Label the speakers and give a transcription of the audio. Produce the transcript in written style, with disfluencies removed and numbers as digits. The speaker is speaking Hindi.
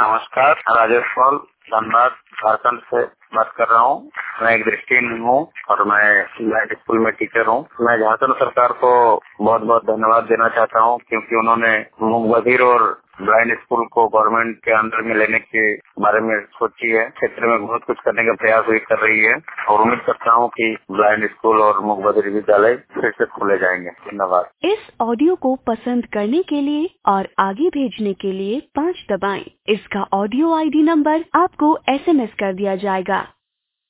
Speaker 1: नमस्कार, राजेश पाल धनबाद झारखंड से बात कर रहा हूँ। मैं एक दृष्टिहीन हूँ और मैं ब्लाइंड स्कूल में टीचर हूँ। मैं झारखंड सरकार को बहुत बहुत धन्यवाद देना चाहता हूँ क्योंकि उन्होंने मूक बधिर और ब्लाइंड स्कूल को गवर्नमेंट के अंडर में लेने के बारे में सोची है। क्षेत्र में बहुत कुछ करने का प्रयास भी कर रही है और उम्मीद करता हूँ कि ब्लाइंड स्कूल और मूक बधिर विद्यालय फिर से खोले जाएंगे। धन्यवाद।
Speaker 2: इस ऑडियो को पसंद करने के लिए और आगे भेजने के लिए 5 दबाएं। इसका ऑडियो ID नंबर आपको SMS कर दिया जाएगा।